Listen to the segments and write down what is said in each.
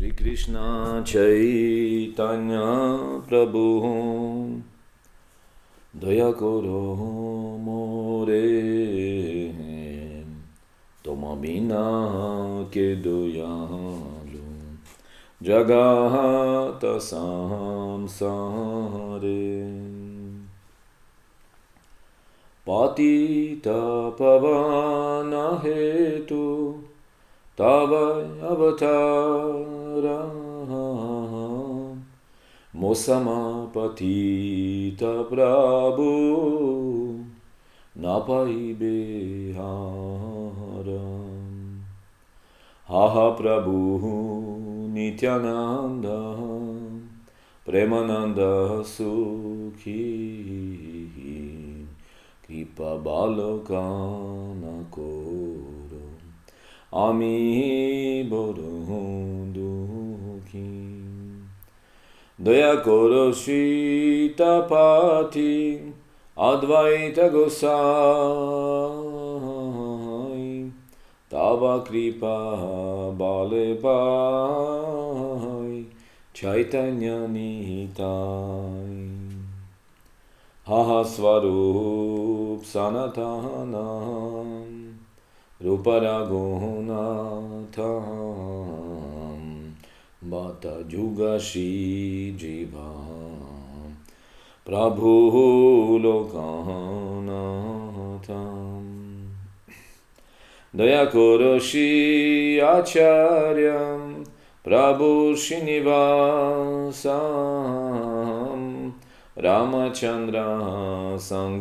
Shri Krishna Chaitanya Prabhu Daya Koro More Toma Bina Ke Doyalu Jagata Samsare Patita Pavana Hetu Tava Avatara Mosama Patita Prabhu Napai Beharam Haha Prabhu Nityananda Premananda Sukhi Kripa Balakana Koro Ami Bodhuduki Daya Koro Shita Pati Advaita Gosai Tava Kripa Bale Pai Chaitanya Nitai Haha Swarup Sanatanam Ruparagunatham Bata Jugashi Jivam Prabhu Lokanatham Daya Koroshi Acharyam Prabhu Srinivasam Ramachandra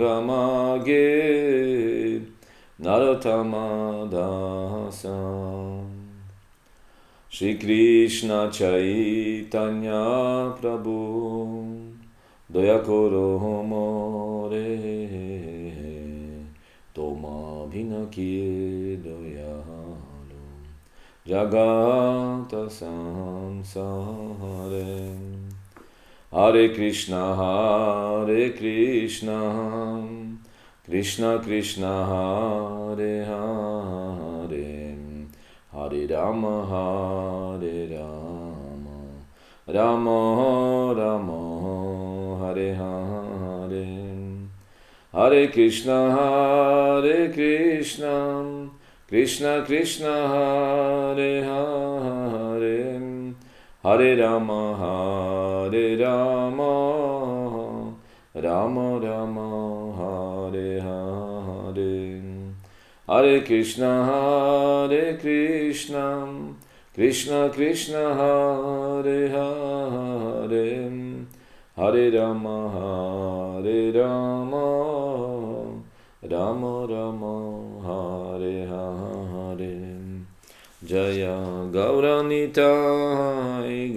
Sangamage Narottama Dasa Shri Krishna Chaitanya Prabhu Daya Koro More Toma Bhinaki Doyalu Jagata Samsare Hare Krishna Krishna Krishna Hare Hare Hare Rama Rama Rama Hare Hare Hare Krishna Krishna Krishna Hare Hare Hare Rama Rama Rama Hare Hare Hare Krishna Krishna Krishna Hare Hare Hare Rama Rama Rama Hare Hare Jaya Gauranitai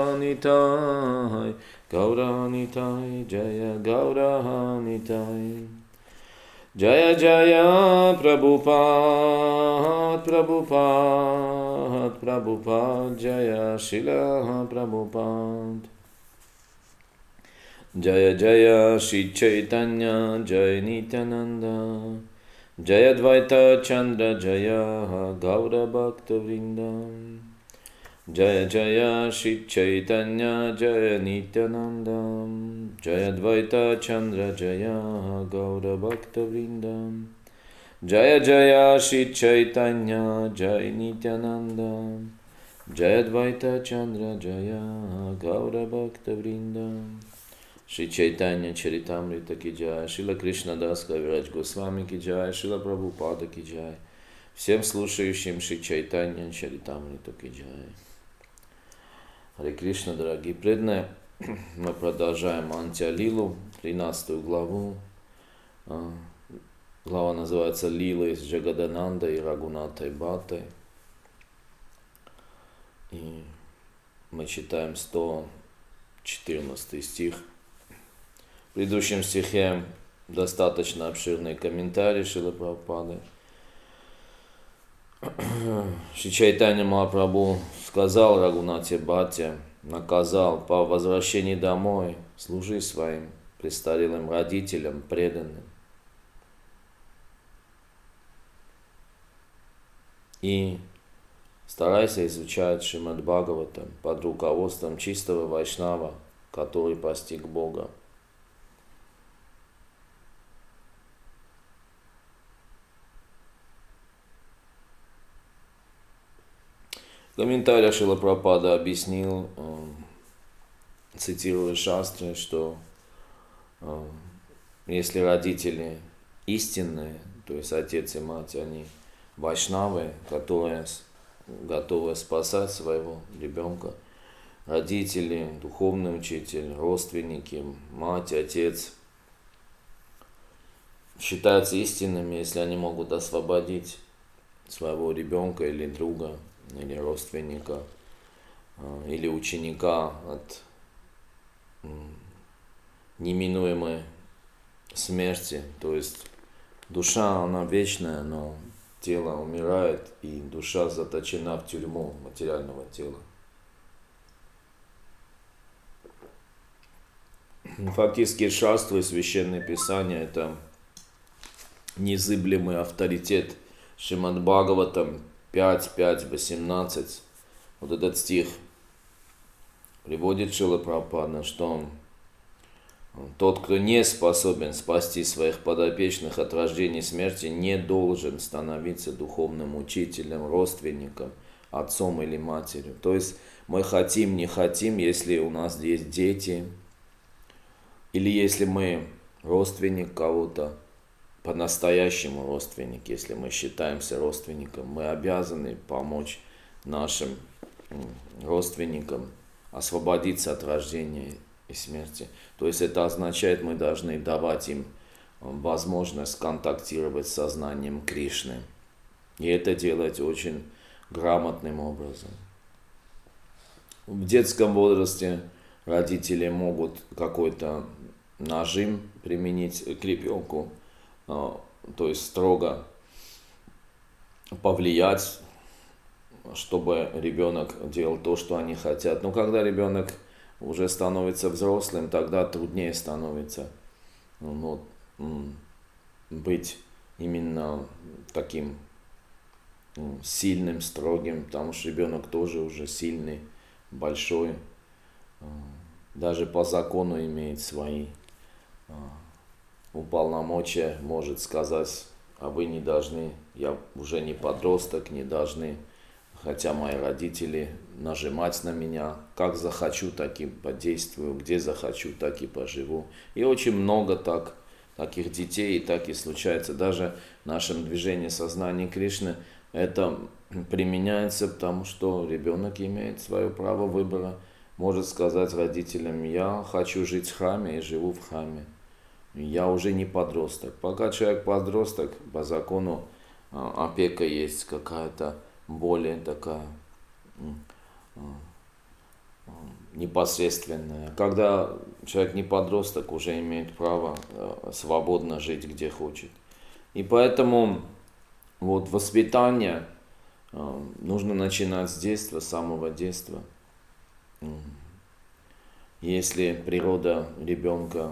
Gauranitai Jaya Gauranitai Jaya Jaya Prabhupada Jaya Srila Prabhupada Jaya Jaya Shri Chaitanya Jaya Nityananda Jaya Dvaita Chandra Jaya Gaura Bhakta Vrindam Jaya Jaya Shri Chaitanya Jaya Nityananda Jaya Dvaita Chandra Jaya Gaura Bhakta Vrindam Jaya Jaya Shri Chaitanya Jaya Nityananda Jaya Dvaita Chandra Jaya Gaura Bhakta Vrindam Shri Chaitanya Charitamrita ki jai, Шрила Кришна Дас Кавирадж Госвами ки jai, Шрила Прабхупада ки jai, всем слушающим Шри Чайтанья Чаритамриту ки jai. Харе Кришна, дорогие преданные, мы продолжаем Антя-лилу, 13 главу. Глава называется Лилы с Джагаданандой и Рагунатой Бхаттой. И мы читаем 114 стих. В предыдущем стихе достаточно обширный комментарий Шрилы Прабхупады. Шри Чайтанья Махапрабху сказал Рагунате Бхатте, наказал: по возвращении домой служи своим престарелым родителям, преданным. И Старайся изучать Шримад Бхагаватам под руководством чистого вайшнава, который постиг Бога. В комментариях Шрила Прабхупада объяснил, цитируя шастры, что если родители истинные, то есть отец и мать, они вайшнавы, которые готовы спасать своего ребенка, родители, духовный учитель, родственники, мать, отец считаются истинными, если они могут освободить своего ребенка или друга, или родственника, или ученика от неминуемой смерти. То есть душа, она вечная, но тело умирает, и душа заточена в тюрьму материального тела. Фактически шастры, священное писание, это незыблемый авторитет. Шримад Бхагаватам 5.5.18. Вот этот стих приводит Шрила Прабхупада, что тот, кто не способен спасти своих подопечных от рождения и смерти, не должен становиться духовным учителем, родственником, отцом или матерью. То есть мы хотим, не хотим, если у нас есть дети, или если мы родственник кого-то, по-настоящему родственник, если мы считаемся родственником, мы обязаны помочь нашим родственникам освободиться от рождения и смерти. То есть это означает, мы должны давать им возможность контактировать с сознанием Кришны. И это делать очень грамотным образом. В детском возрасте родители могут какой-то нажим применить к ребенку, то есть строго повлиять, чтобы ребенок делал то, что они хотят. Но когда ребенок уже становится взрослым, тогда труднее становится быть именно таким сильным, строгим, потому что ребенок тоже уже сильный, большой, даже по закону имеет свои уполномочия, может сказать, а вы не должны, я уже не подросток, не должны, хотя мои родители, нажимать на меня, как захочу, так и подействую, где захочу, так и поживу. И очень много таких детей, и так и случается. Даже в нашем движении сознания Кришны это применяется, потому что ребенок имеет свое право выбора, может сказать родителям: я хочу жить в храме и живу в храме. Я уже не подросток. Пока человек подросток, по закону опека есть какая-то более такая непосредственная. Когда человек не подросток, уже имеет право свободно жить где хочет. И поэтому вот воспитание нужно начинать с детства, с самого детства. Если природа ребенка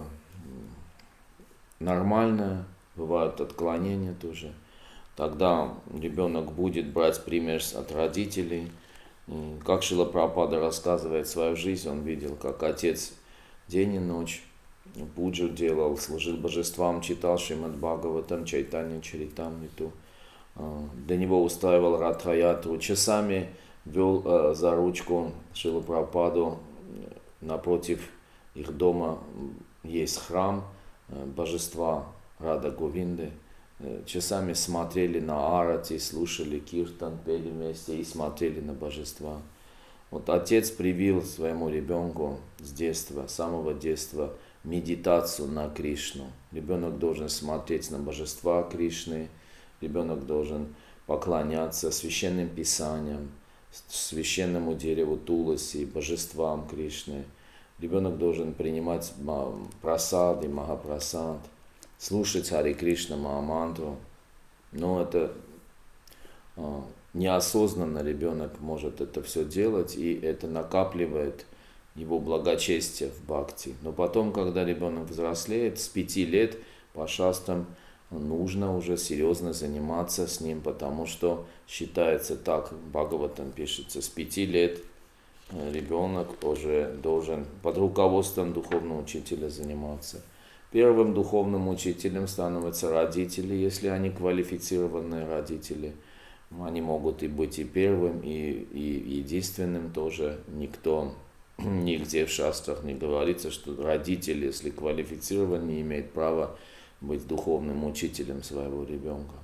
нормальная, бывают отклонения тоже, тогда ребенок будет брать пример от родителей. Как Шрила Прабхупада рассказывает свою жизнь, он видел, как отец день и ночь пуджу делал, служил божествам, читал Шримад Бхагаватам, Чайтанья Чаритамриту. Для него устраивал Радха-ятру, часами вел за ручку Шрилу Прабхупаду. Напротив их дома есть храм божества Рада Говинды. Часами смотрели на арати, слушали киртан, пели вместе и смотрели на божества. Вот отец привил своему ребенку с детства, с самого детства, медитацию на Кришну. Ребенок должен смотреть на божества Кришны, ребенок должен поклоняться священным писаниям, священному дереву Туласи, божествам Кришны. Ребенок должен принимать прасад и махапрасад, слушать Хари Кришна Махамантру. Но это неосознанно ребенок может это все делать, и это накапливает его благочестие в бхакти. Но потом, когда ребенок взрослеет, с 5 лет по шастрам нужно уже серьезно заниматься с ним, потому что считается так, в Бхагаватам пишется, с 5 лет ребенок уже должен под руководством духовного учителя заниматься. Первым духовным учителем становятся родители, если они квалифицированные родители. Они могут и быть и первым, и единственным тоже. Никто, нигде в шастрах не говорится, что родитель, если квалифицирован, не имеет права быть духовным учителем своего ребенка.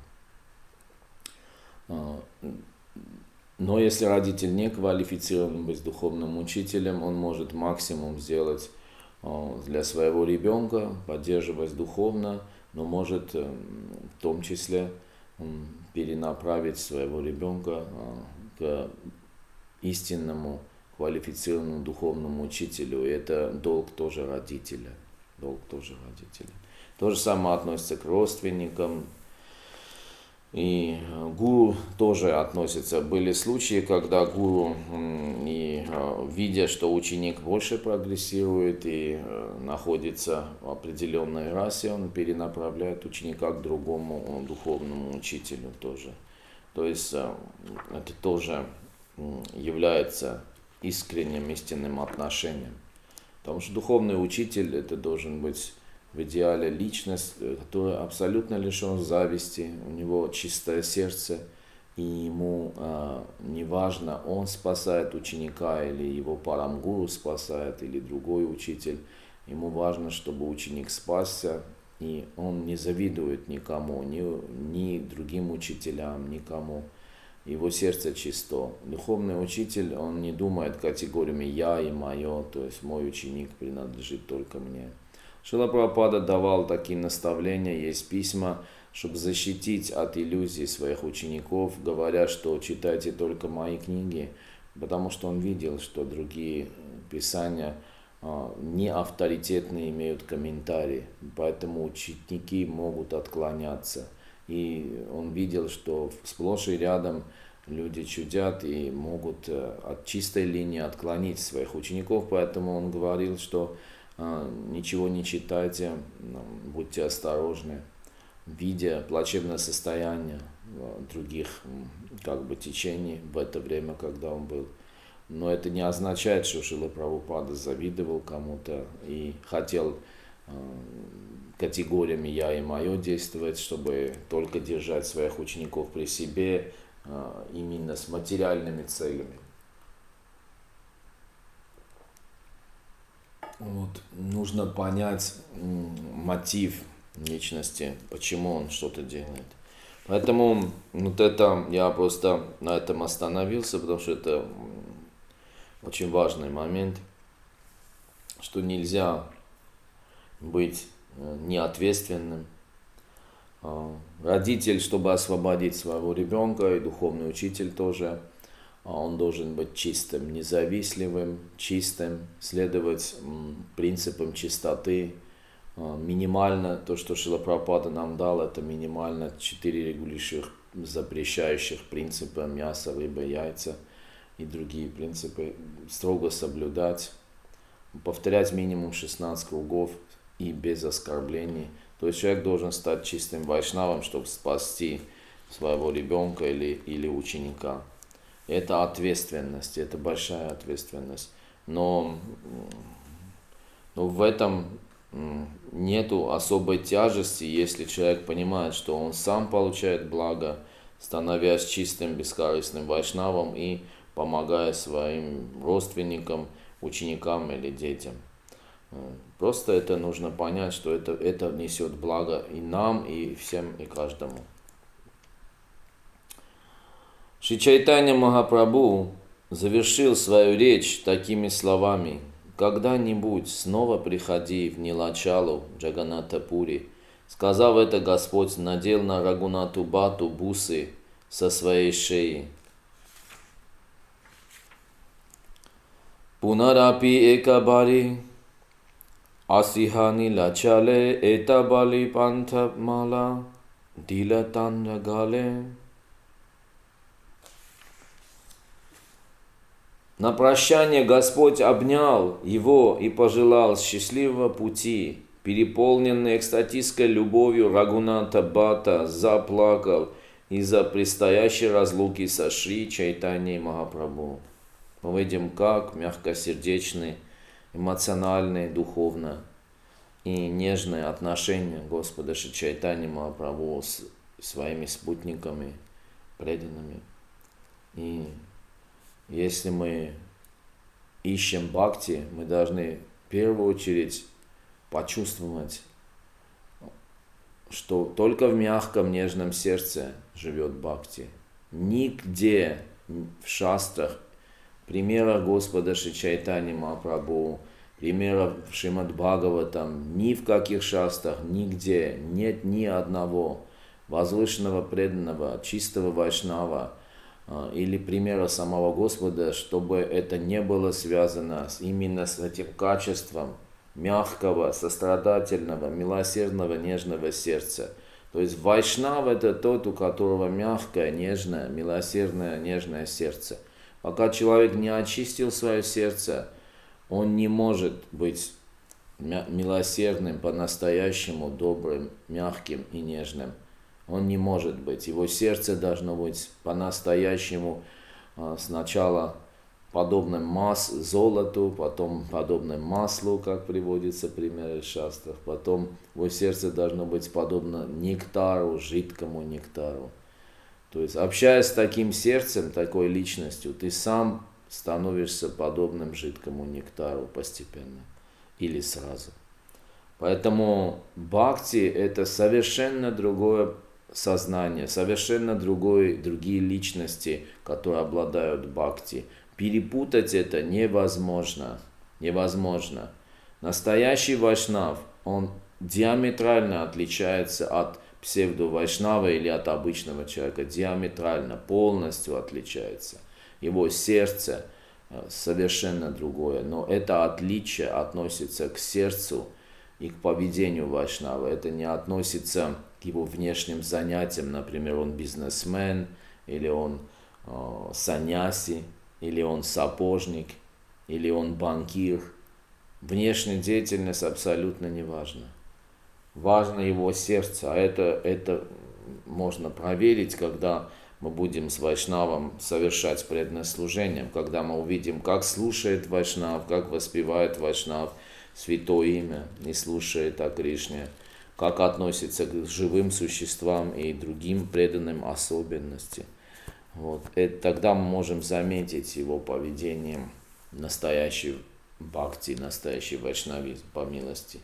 Но если родитель не квалифицирован быть духовным учителем, он может максимум сделать для своего ребенка, поддерживать духовно, но может в том числе перенаправить своего ребенка к истинному квалифицированному духовному учителю. И это долг тоже родителя. То же самое относится к родственникам. И гуру тоже относится. Были случаи, когда гуру, видя, что ученик больше прогрессирует и находится в определенной расе, он перенаправляет ученика к другому духовному учителю тоже. То есть это тоже является искренним, истинным отношением. Потому что духовный учитель это должен быть в идеале личность, которая абсолютно лишен зависти, у него чистое сердце, и ему не важно, он спасает ученика, или его парамгуру спасает, или другой учитель. Ему важно, чтобы ученик спасся, и он не завидует никому, ни другим учителям, никому. Его сердце чисто. Духовный учитель, он не думает категориями «я» и «моё», то есть мой ученик принадлежит только мне. Шрила Прабхупада давал такие наставления, есть письма, чтобы защитить от иллюзий своих учеников, говоря, что читайте только мои книги, потому что он видел, что другие писания не авторитетные, имеют комментарии, поэтому ученики могут отклоняться. И он видел, что сплошь и рядом люди чудят и могут от чистой линии отклонить своих учеников, поэтому он говорил, что ничего не читайте, будьте осторожны, видя плачевное состояние других течений в это время, когда он был. Но это не означает, что Шрила Прабхупада завидовал кому-то и хотел категориями «я» и «моё» действовать, чтобы только держать своих учеников при себе именно с материальными целями. Нужно понять мотив личности, почему он что-то делает. Поэтому я просто на этом остановился, потому что это очень важный момент, что нельзя быть неответственным. Родитель, чтобы освободить своего ребенка, и духовный учитель тоже, он должен быть чистым, независливым, чистым, следовать принципам чистоты. Минимально, то, что Шрила Прабхупада нам дал, это минимально 4 регулирующих, запрещающих принципа: мясо, рыба, яйца и другие принципы строго соблюдать, повторять минимум 16 кругов и без оскорблений. То есть человек должен стать чистым вайшнавом, чтобы спасти своего ребенка или ученика. Это ответственность, это большая ответственность. Но в этом нету особой тяжести, если человек понимает, что он сам получает благо, становясь чистым, бескорыстным вайшнавом и помогая своим родственникам, ученикам или детям. Просто это нужно понять, что это несет благо и нам, и всем, и каждому. Шри Чайтанья Махапрабху завершил свою речь такими словами: «Когда-нибудь снова приходи в Нилачалу, Джаганатапури». Сказав это, Господь надел на Рагунату Бату бусы со своей шеи. Пунарапи экабари асихани лачале этабали пантамала дилатанрагале. На прощание Господь обнял его и пожелал счастливого пути переполненный экстатической любовью Рагунатха Бхатта заплакал из-за предстоящей разлуки со Шри Чайтаньей Махапрабху. Мы видим, как мягкосердечные, эмоциональные, духовно и нежные отношения Господа Шри Чайтаньи Махапрабху с своими спутниками, преданными. И если мы ищем бхакти, мы должны в первую очередь почувствовать, что только в мягком, нежном сердце живет бхакти. Нигде в шастрах, примерах Господа Шри Чайтаньи Махапрабху, примеров в Шримад Бхагаватам, ни в каких шастрах, нигде нет ни одного возвышенного преданного, чистого вайшнава или примера самого Господа, чтобы это не было связано именно с этим качеством мягкого, сострадательного, милосердного, нежного сердца. То есть вайшнав — это тот, у которого мягкое, нежное, милосердное, нежное сердце. Пока человек не очистил свое сердце, он не может быть милосердным, по-настоящему добрым, мягким и нежным. Он не может быть. Его сердце должно быть по-настоящему сначала подобным золоту, потом подобным маслу, как приводится пример в шастрах, потом его сердце должно быть подобно нектару, жидкому нектару. То есть, общаясь с таким сердцем, такой личностью, ты сам становишься подобным жидкому нектару постепенно или сразу. Поэтому бхакти — это совершенно другое сознание, совершенно другие личности, которые обладают бхакти. Перепутать это невозможно. Невозможно. Настоящий вайшнав, он диаметрально отличается от псевдо-вайшнава или от обычного человека. Диаметрально, полностью отличается. Его сердце совершенно другое. Но это отличие относится к сердцу и к поведению вайшнава. Это не относится к его внешним занятиям. Например, он бизнесмен, или он саньяси, или он сапожник, или он банкир. Внешняя деятельность абсолютно не важна. Важно его сердце, а это можно проверить, когда мы будем с вайшнавом совершать преданное служение, когда мы увидим, как слушает вайшнав, как воспевает вайшнав святое имя и слушает о Кришне, как относится к живым существам и другим преданным особенностям. Вот. Тогда мы можем заметить его поведением настоящий бхакти, настоящий вайшнавизм по милости.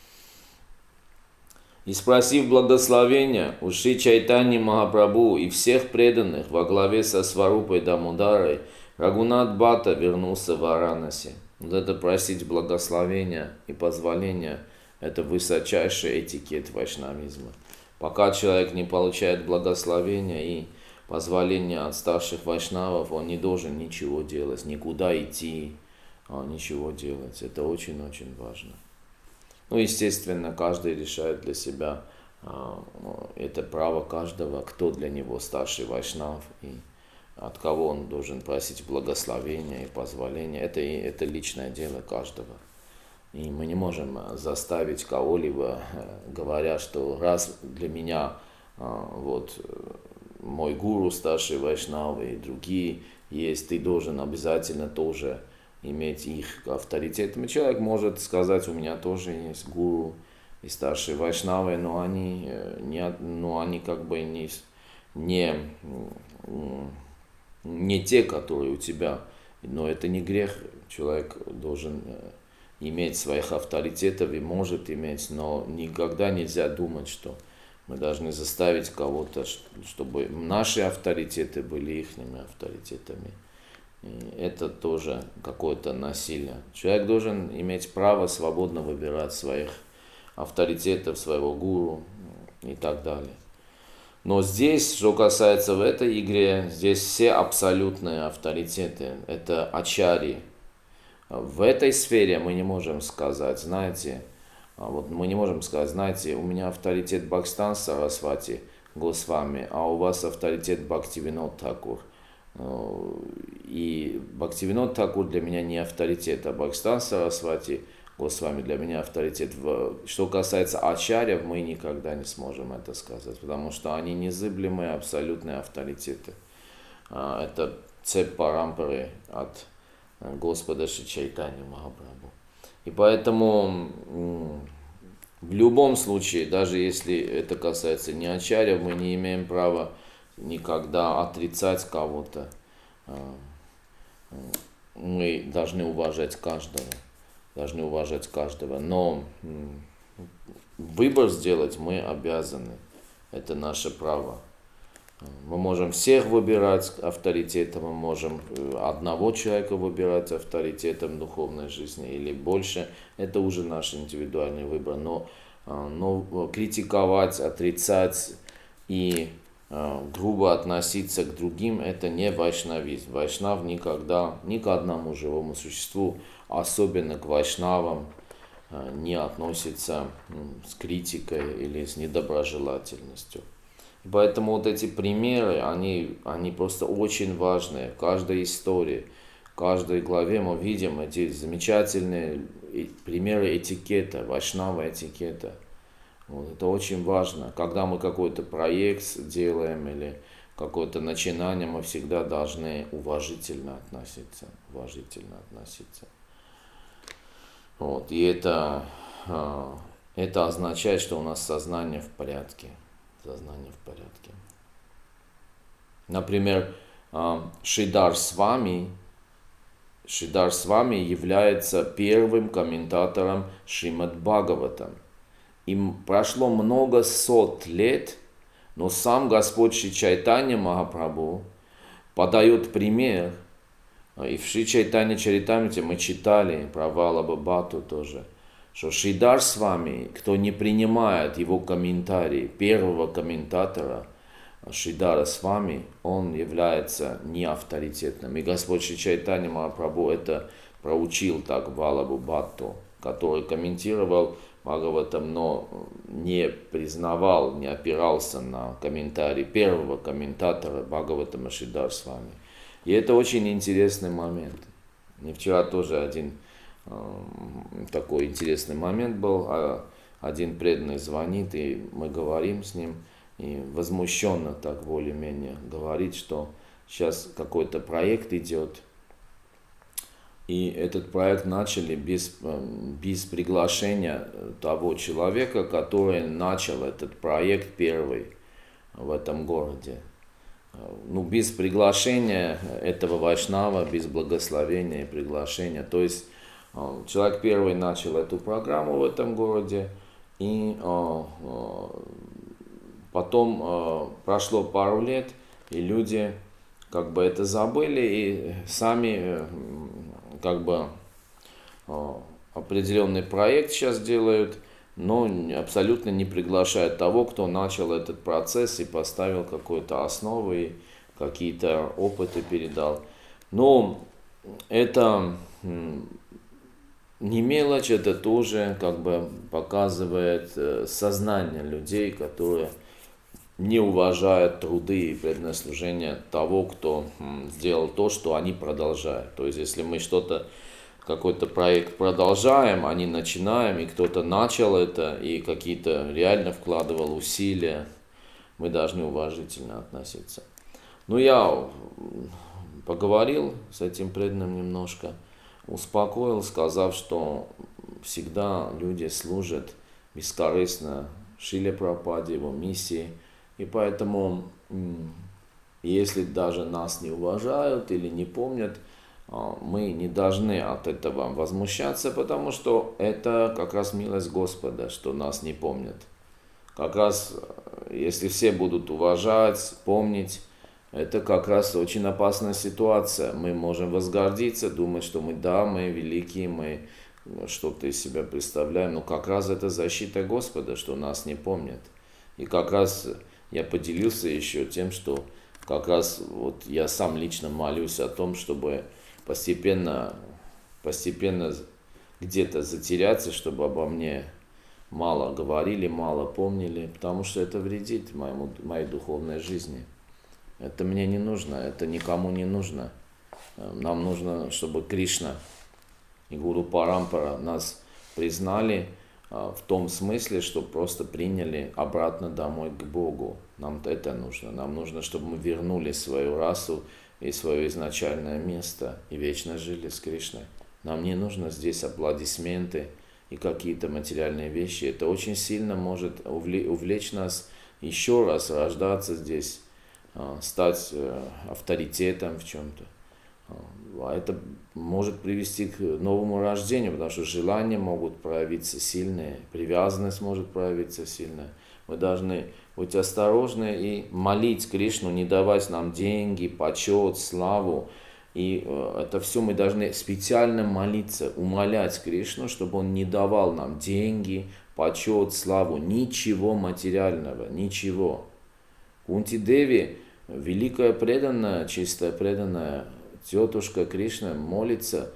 И спросив благословения у Шри Чайтаньи Махапрабху и всех преданных во главе со Сварупой Дамодарой, Рагунат Бхатта вернулся в Варанаси. Вот это просить благословения и позволения — это высочайший этикет вайшнавизма. Пока человек не получает благословения и позволения от старших вайшнавов, он не должен ничего делать, никуда идти, ничего делать. Это очень-очень важно. Ну, естественно, каждый решает для себя, это право каждого, кто для него старший вайшнав и от кого он должен просить благословения и позволения. Это личное дело каждого. И мы не можем заставить кого-либо, говоря, что раз для меня вот мой гуру, старший вайшнав и другие есть, ты должен обязательно тоже иметь их авторитет. Человек может сказать, у меня тоже есть гуру и старшие вайшнавы, но они как бы не те, которые у тебя. Но это не грех. Человек должен иметь своих авторитетов и может иметь, но никогда нельзя думать, что мы должны заставить кого-то, чтобы наши авторитеты были ихними авторитетами. И это тоже какое-то насилие. Человек должен иметь право свободно выбирать своих авторитетов, своего гуру и так далее. Но здесь, что касается в этой игре, здесь все абсолютные авторитеты. Это ачарьи. В этой сфере мы не можем сказать, знаете, мы не можем сказать, знаете, у меня авторитет Бхактивинода Сарасвати Госвами, а у вас авторитет Бхактивинод Тхакур. И Бхактивинод Тхакур для меня не авторитет, а Бхактивинода Сарасвати Госвами для меня авторитет. Что касается ачарьев, мы никогда не сможем это сказать, потому что они незыблемые, абсолютные авторитеты. Это цепь парампары от Господа Шри Чайтаньи Махапрабху. И поэтому в любом случае, даже если это касается не ачарьев, мы не имеем права никогда отрицать кого-то. Мы должны уважать каждого. Но выбор сделать мы обязаны. Это наше право. Мы можем всех выбирать авторитетом, мы можем одного человека выбирать авторитетом духовной жизни или больше. Это уже наш индивидуальный выбор. Но критиковать, отрицать и грубо относиться к другим — это не вайшнавизм. Вайшнав никогда ни к одному живому существу, особенно к вайшнавам, не относится с критикой или с недоброжелательностью. Поэтому вот эти примеры, они просто очень важные. В каждой истории, в каждой главе мы видим эти замечательные примеры этикета, вайшнава этикета. Вот, это очень важно. Когда мы какой-то проект делаем или какое-то начинание, мы всегда должны уважительно относиться. Вот, и это означает, что у нас сознание в порядке. Например, Шридар Свами является первым комментатором Шримад Бхагаватам. Им прошло много сот лет, но сам Господь Шри Чайтанья Махапрабху подает пример. И в Шри Чайтанья Чаритамрите мы читали про Валлабха Бхатту тоже, что Шридар Свами, кто не принимает его комментарии, первого комментатора Шридара Свами, он является неавторитетным. И Господь Шри Чайтанья Махапрабху это проучил так Валлабху Бхатту, который комментировал Бхагаватам, но не признавал, не опирался на комментарий первого комментатора Бхагаватама Шридар Свами. И это очень интересный момент. Мне вчера тоже один такой интересный момент был. Один преданный звонит, и мы говорим с ним, и возмущенно так более-менее говорит, что сейчас какой-то проект идет, и этот проект начали без приглашения того человека, который начал этот проект первый в этом городе. Без приглашения этого вайшнава, без благословения и приглашения. То есть человек первый начал эту программу в этом городе, и потом прошло пару лет, и люди как бы это забыли и сами как бы определенный проект сейчас делают, но абсолютно не приглашают того, кто начал этот процесс и поставил какую-то основу и какие-то опыты передал. Но это не мелочь, это тоже как бы показывает сознание людей, которые не уважают труды и преданное служение того, кто сделал то, что они продолжают. То есть, если мы какой-то проект продолжаем, а не начинаем, и кто-то начал это, и какие-то реально вкладывал усилия, мы должны уважительно относиться. Я поговорил с этим преданным немножко, успокоил, сказав, что всегда люди служат бескорыстно Шриле Прабхупаде, его миссии. И поэтому, если даже нас не уважают или не помнят, мы не должны от этого возмущаться, потому что это как раз милость Господа, что нас не помнят. Как раз, если все будут уважать, помнить, это как раз очень опасная ситуация. Мы можем возгордиться, думать, что мы великие, мы что-то из себя представляем, но как раз это защита Господа, что нас не помнят. И как раз я поделился еще тем, что как раз вот я сам лично молюсь о том, чтобы постепенно где-то затеряться, чтобы обо мне мало говорили, мало помнили, потому что это вредит моей духовной жизни. Это мне не нужно, это никому не нужно. Нам нужно, чтобы Кришна и Гуру Парампара нас признали в том смысле, что просто приняли обратно домой к Богу. Нам это нужно. Нам нужно, чтобы мы вернули свою расу и свое изначальное место и вечно жили с Кришной. Нам не нужно здесь аплодисменты и какие-то материальные вещи. Это очень сильно может увлечь нас еще раз рождаться здесь, стать авторитетом в чем-то. А это может привести к новому рождению, потому что желания могут проявиться сильные, привязанность может проявиться сильная. Мы должны быть осторожны и молить Кришну, не давать нам деньги, почет, славу. И это все мы должны специально молиться, умолять Кришну, чтобы он не давал нам деньги, почет, славу, ничего материального, ничего. Кунти Деви, великая преданная, чистая преданная, тетушка Кришна молится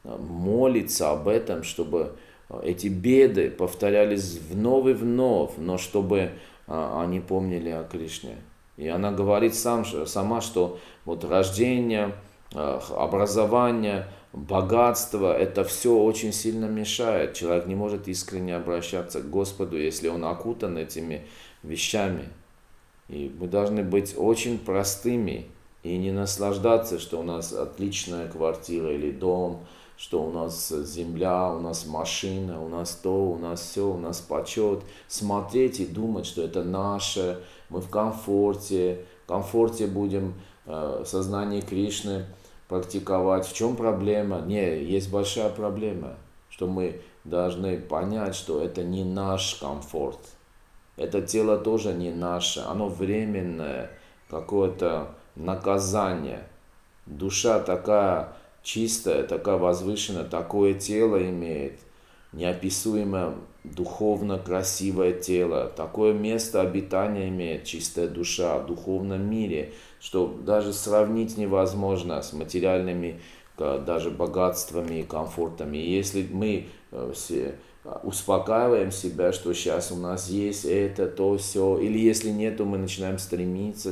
об этом, чтобы эти беды повторялись вновь и вновь, но чтобы они помнили о Кришне. И она говорит сама, что вот рождение, образование, богатство, это все очень сильно мешает. Человек не может искренне обращаться к Господу, если он окутан этими вещами. И мы должны быть очень простыми и не наслаждаться, что у нас отличная квартира или дом, что у нас земля, у нас машина, у нас то, у нас все, у нас почет. Смотреть и думать, что это наше, мы в комфорте будем сознание Кришны практиковать. В чем проблема? Не, есть большая проблема, что мы должны понять, что это не наш комфорт. Это тело тоже не наше, оно временное, какое-то наказание. Душа такая чистая, такая возвышенная, такое тело имеет, неописуемо духовно красивое тело, такое место обитания имеет чистая душа в духовном мире, что даже сравнить невозможно с материальными даже богатствами и комфортами. И если мы все успокаиваем себя, что сейчас у нас есть это, то, все, или если нет, то мы начинаем стремиться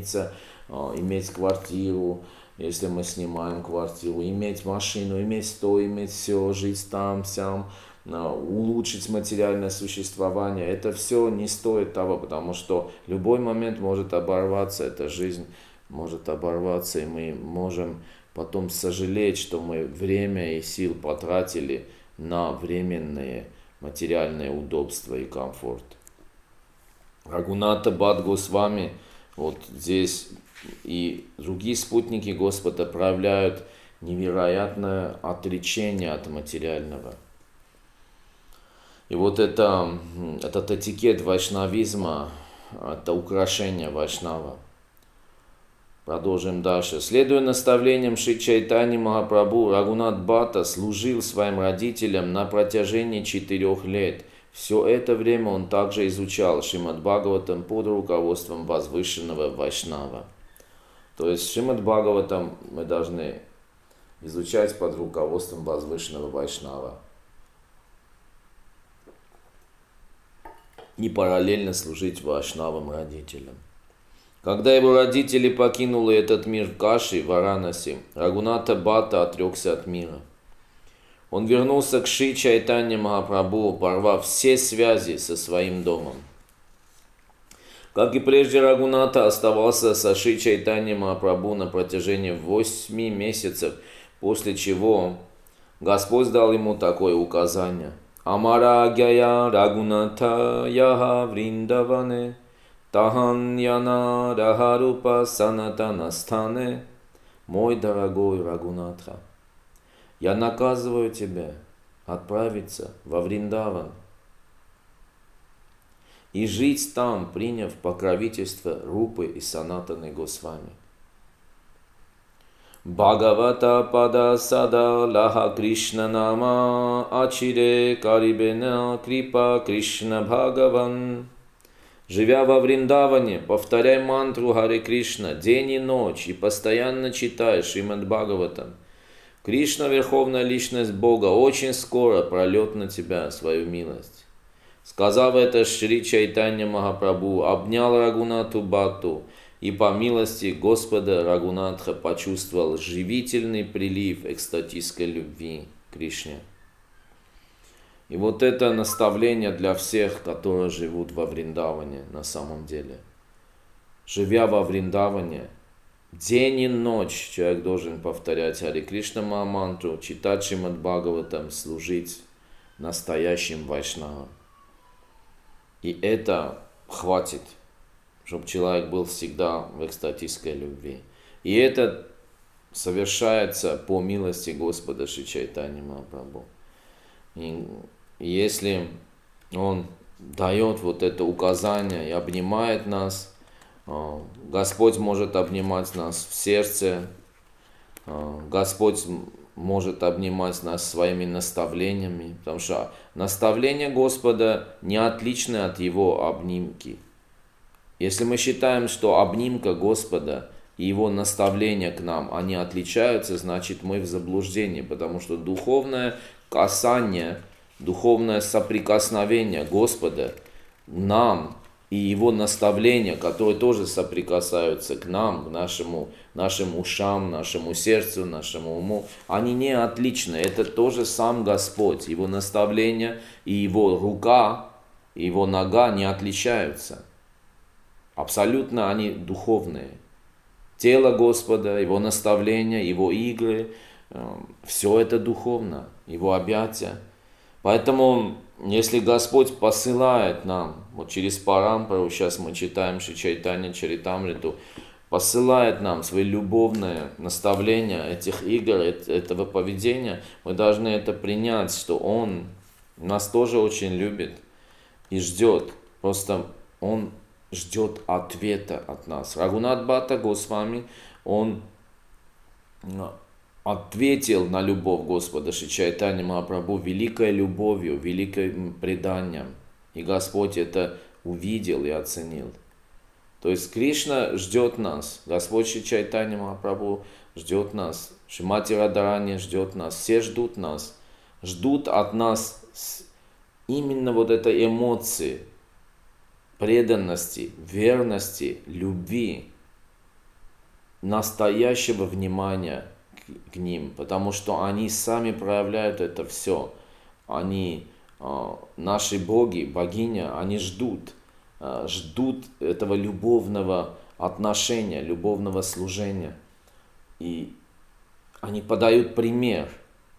иметь квартиру, если мы снимаем квартиру, иметь машину, иметь то, иметь все, жить там, сям, улучшить материальное существование. Это все не стоит того, потому что любой момент может оборваться, эта жизнь может оборваться, и мы можем потом сожалеть, что мы время и сил потратили на временные материальные удобства и комфорт. Рагунатха Бхат Госвами вот здесь и другие спутники Господа проявляют невероятное отречение от материального. И вот этот этикет вайшнавизма, это украшение вайшнава. Продолжим дальше. Следуя наставлениям Шри Чайтаньи Махапрабху, Рагунат Бхатта служил своим родителям на протяжении 4 лет. Все это время он также изучал Шримад Бхагаватам под руководством возвышенного вайшнава. То есть Шримад Бхагаватам мы должны изучать под руководством возвышенного вайшнава. И параллельно служить вайшнавам родителям. Когда его родители покинули этот мир в Каши, Варанаси, Рагунатха Бхатта отрекся от мира. Он вернулся к Шри Чайтаньи Махапрабху, порвав все связи со своим домом. Как и прежде, Рагунатха оставался со Шри Чайтаньи Махапрабху на протяжении 8 месяцев, после чего Господь дал ему такое указание. Амарагяя Рагунатха Яха Вриндаване Таханьяна Рахарупа Санатанастане. Мой дорогой Рагунатха, я наказываю тебя отправиться во Вриндаван и жить там, приняв покровительство Рупы и Санатаны Госвами. Бхагавата Пада Сада Лаха Кришна Нама Ачире Карибена Крипа Кришна Бхагаван. Живя во Вриндаване, повторяй мантру Харе Кришна день и ночь и постоянно читай Шримад Бхагаватам. Кришна, Верховная Личность Бога, очень скоро прольет на тебя свою милость. Сказав это, Шри Чайтанья Махапрабху обнял Рагунатху Бхатту, и по милости Господа Рагунатха почувствовал живительный прилив экстатической любви к Кришне. И вот это наставление для всех, которые живут во Вриндаване на самом деле. Живя во Вриндаване, день и ночь человек должен повторять Харе Кришна Махамантру, читать Шримад Бхагаватам, служить настоящим вайшнавам. И это хватит, чтобы человек был всегда в экстатической любви. И это совершается по милости Господа Шри Чайтаньи Махапрабху. И если Он дает вот это указание и обнимает нас, Господь может обнимать нас в сердце, Господь может обнимать нас своими наставлениями, потому что наставление Господа не отличны от Его обнимки. Если мы считаем, что обнимка Господа и Его наставления к нам, они отличаются, значит мы в заблуждении, потому что духовное касание, духовное соприкосновение Господа нам и Его наставления, которые тоже соприкасаются к нам, к нашим ушам, нашему сердцу, нашему уму, они не отличны. Это тоже сам Господь. Его наставления и Его рука, и Его нога не отличаются. Абсолютно они духовные. Тело Господа, Его наставления, Его игры, все это духовно, Его объятия. Поэтому, если Господь посылает нам, вот через Парампару, сейчас мы читаем Шри Чайтанья Чаритамриту, посылает нам свои любовные наставления этих игр, этого поведения, мы должны это принять, что Он нас тоже очень любит и ждет. Просто Он ждет ответа от нас. Рагунат Бхатта Госвами, он ответил на любовь Господа Шри Чайтаньи Махапрабху великой любовью, великим преданием. И Господь это увидел и оценил. То есть Кришна ждет нас, Господь Шри Чайтаньи Махапрабху ждет нас, Шримати Радхарани ждет нас, все ждут нас, ждут от нас именно вот этой эмоции, преданности, верности, любви, настоящего внимания к ним, потому что они сами проявляют это все. Они, наши боги, богиня, они ждут этого любовного отношения, любовного служения. И они подают пример.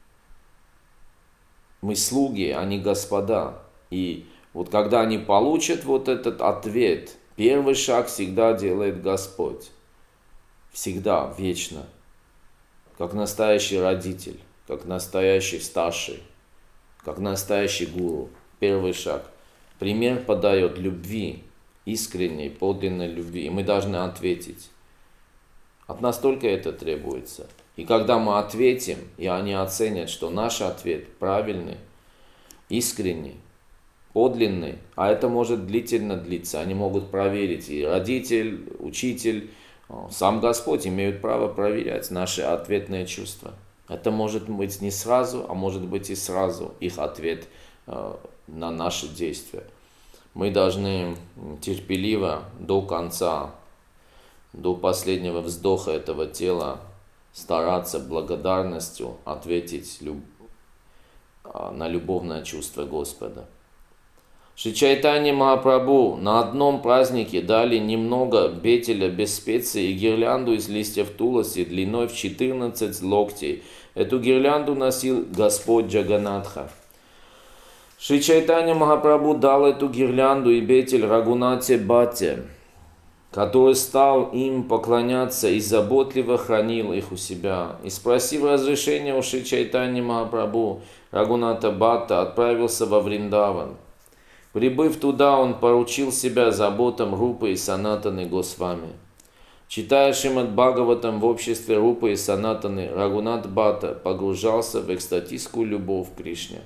Мы слуги, они господа. И вот когда они получат вот этот ответ, первый шаг всегда делает Господь. Всегда, вечно. Как настоящий родитель, как настоящий старший, как настоящий гуру. Первый шаг. Пример подает любви, искренней, подлинной любви. И мы должны ответить. От нас только это требуется. И когда мы ответим, и они оценят, что наш ответ правильный, искренний, подлинный, а это может длительно длиться, они могут проверить, и родитель, учитель, сам Господь имеют право проверять наши ответные чувства. Это может быть не сразу, а может быть и сразу их ответ на наши действия. Мы должны терпеливо до конца, до последнего вздоха этого тела стараться благодарностью ответить на любовное чувство Господа. Шри Чайтанья Махапрабху на одном празднике дали немного бетеля без специй и гирлянду из листьев туласи длиной в 14 локтей. Эту гирлянду носил Господь Джаганатха. Шри Чайтанья Махапрабху дал эту гирлянду и бетель Рагунате Бхатте, который стал им поклоняться и заботливо хранил их у себя. И спросив разрешения у Шри Чайтаньи Махапрабху, Рагуната Бхатта отправился во Вриндаван. Прибыв туда, он поручил себя заботам Рупы и Санатаны Госвами. Читая Шримад Бхагаватам в обществе Рупы и Санатаны, Рагунат Бхатта погружался в экстатическую любовь к Кришне.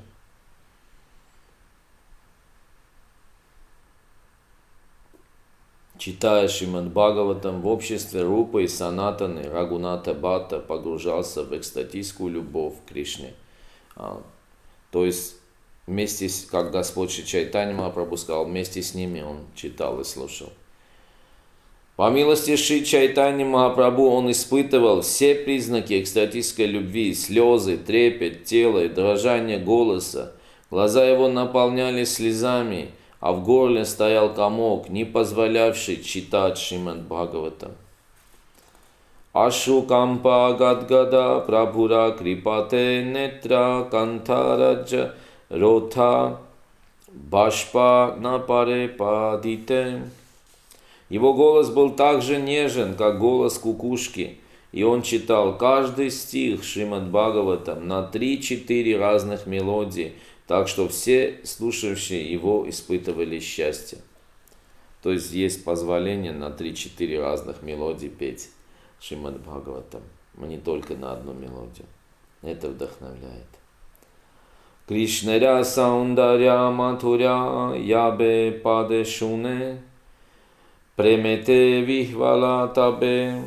Читая Шримад Бхагаватам в обществе Рупы и Санатаны, Рагуната Бхатта погружался в экстатическую любовь к Кришне. То есть, вместе с, как Господь Шри Чайтанья Махапрабху сказал, вместе с ними он читал и слушал. По милости Шри Чайтаньи Махапрабху он испытывал все признаки экстатической любви, слезы, трепет тела и дрожание голоса. Глаза его наполнялись слезами, а в горле стоял комок, не позволявший читать Шримад Бхагаватам. Ашу кампа гадгада прабхура крипате нетра кантараджа рота башпа напаре падите. Его голос был так же нежен, как голос кукушки, и он читал каждый стих Шримад Бхагаватам на 3-4 разных мелодии, так что все слушающие его испытывали счастье. То есть есть позволение на 3-4 разных мелодии петь Шримад Бхагаватам, а не только на одну мелодию. Это вдохновляет. Кришнаря саундаря матуря ябе паде шуне премете вихвала табе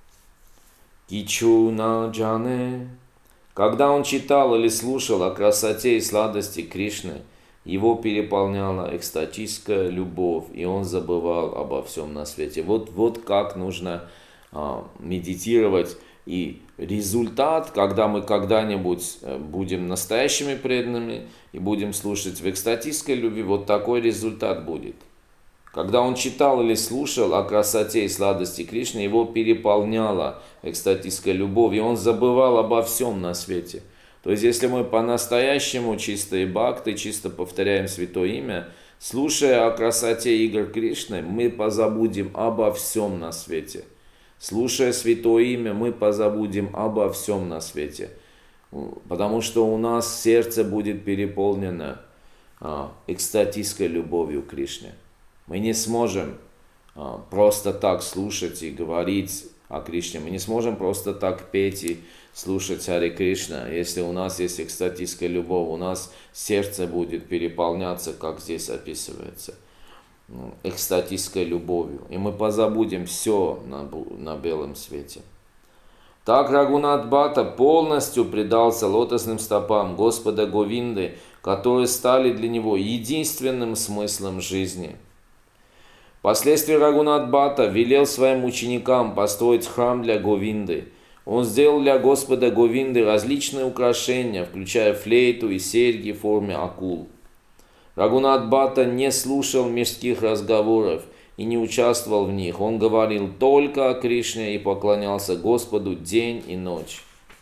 кичу на джане. Когда он читал или слушал о красоте и сладости Кришны, его переполняла экстатическая любовь, и он забывал обо всем на свете. Вот как нужно медитировать. И результат, когда мы когда-нибудь будем настоящими преданными и будем слушать в экстатической любви, вот такой результат будет. Когда он читал или слушал о красоте и сладости Кришны, его переполняла экстатическая любовь, и он забывал обо всем на свете. То есть, если мы по-настоящему чистые бхакты, чисто повторяем святое имя, слушая о красоте игр Кришны, мы позабудем обо всем на свете. Слушая святое имя, мы позабудем обо всем на свете. Потому что у нас сердце будет переполнено экстатической любовью к Кришне. Мы не сможем просто так слушать и говорить о Кришне. Мы не сможем просто так петь и слушать Харе Кришна. Если у нас есть экстатическая любовь, у нас сердце будет переполняться, как здесь описывается, экстатической любовью. И мы позабудем все на белом свете. Так Рагунат Бхатта полностью предался лотосным стопам Господа Говинды, которые стали для него единственным смыслом жизни. Впоследствии Рагунат Бхатта велел своим ученикам построить храм для Говинды. Он сделал для Господа Говинды различные украшения, включая флейту и серьги в форме акул. Рагунат Бхатта не слушал мирских разговоров и не участвовал в них. Он говорил только о Кришне и поклонялся Господу день и ночь.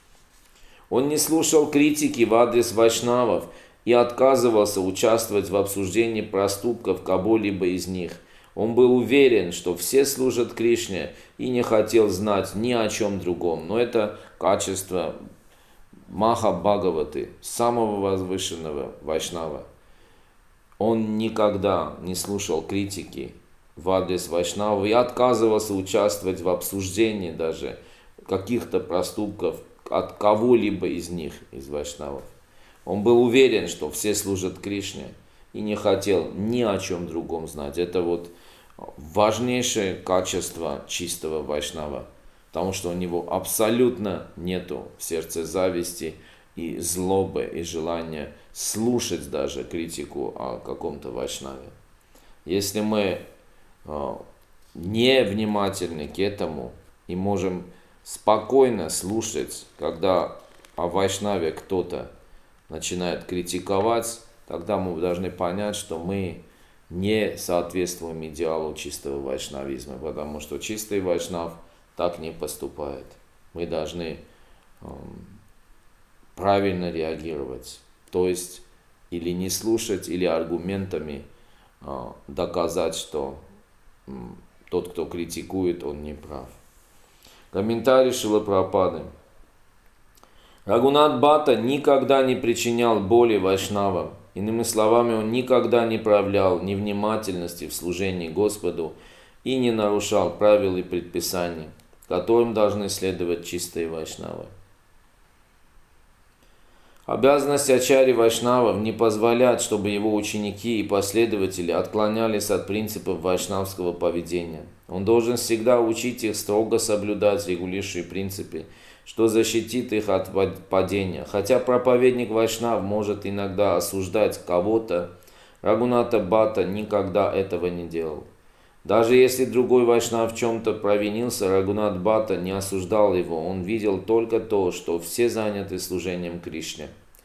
Он не слушал критики в адрес вайшнавов и отказывался участвовать в обсуждении проступков кого-либо из них. Он был уверен, что все служат Кришне и не хотел знать ни о чем другом. Но это качество Маха Бхагаваты, самого возвышенного вайшнава. Он никогда не слушал критики в адрес вайшнавов и отказывался участвовать в обсуждении даже каких-то проступков от кого-либо из них, из вайшнавов. Он был уверен, что все служат Кришне и не хотел ни о чем другом знать. Это вот важнейшее качество чистого вайшнава, потому что у него абсолютно нету в сердце зависти и злобы, и желания слушать даже критику о каком-то вайшнаве. Если мы не внимательны к этому и можем спокойно слушать, когда о вайшнаве кто-то начинает критиковать, тогда мы должны понять, что мы не соответствуем идеалу чистого вайшнавизма, потому что чистый вайшнав так не поступает. Мы должны правильно реагировать, то есть или не слушать, или аргументами доказать, что тот, кто критикует, он не прав. Комментарий Шрилы Прабхупады. Рагунат Бхатта никогда не причинял боли вайшнавам. Иными словами, он никогда не проявлял невнимательности в служении Господу и не нарушал правил и предписаний, которым должны следовать чистые вайшнавы. Обязанность ачарьи вайшнавов не позволять, чтобы его ученики и последователи отклонялись от принципов вайшнавского поведения. Он должен всегда учить их строго соблюдать регулирующие принципы, что защитит их от падения. Хотя проповедник вайшнав может иногда осуждать кого-то, Рагуната Бхатта никогда этого не делал. Даже если другой вайшнав в чем-то провинился, Рагунат Бхатта не осуждал его, он видел только то, что все заняты служением Кришне.